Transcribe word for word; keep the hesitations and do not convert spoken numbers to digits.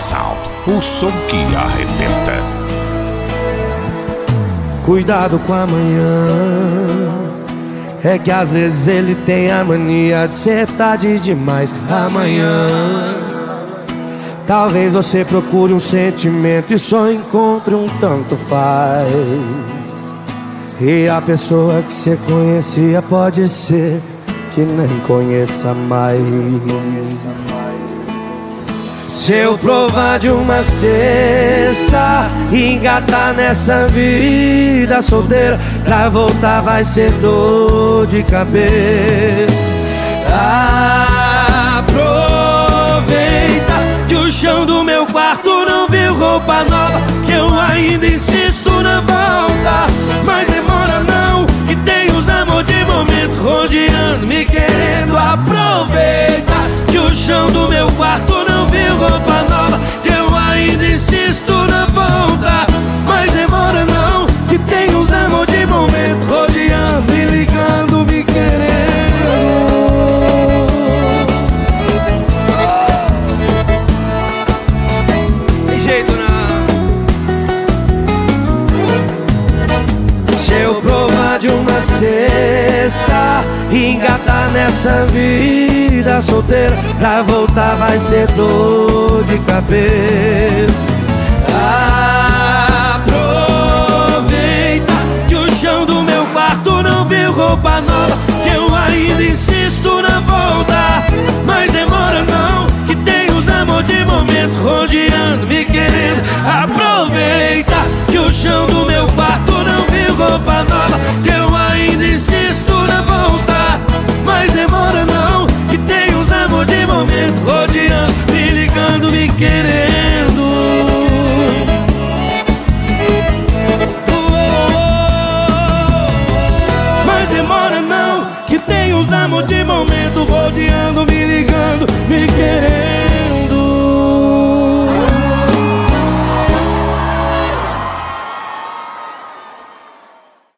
Sound, o som que arrebenta. Cuidado com amanhã, é que às vezes ele tem a mania de ser tarde demais. Amanhã talvez você procure um sentimento e só encontre um tanto faz. E a pessoa que você conhecia pode ser que nem conheça mais. Se eu provar de uma cesta e engatar nessa vida solteira, pra voltar vai ser dor de cabeça. Aproveita que o chão do meu quarto não viu roupa nova, que eu ainda insisto na volta. Mas demora não, que tem os amor de momento rodeando, me querendo. Aproveita que o chão do meu quarto não viu roupa nova, que eu ainda insisto na volta. Mas demora não, que tem uns amor de momento rodeando, me ligando, me querendo. Tem jeito não. Se eu provar de uma cesta e engatar nessa vida solteira, pra voltar vai ser dor de cabeça. Aproveita que o chão do meu quarto não viu roupa nova, que eu ainda insisto na volta.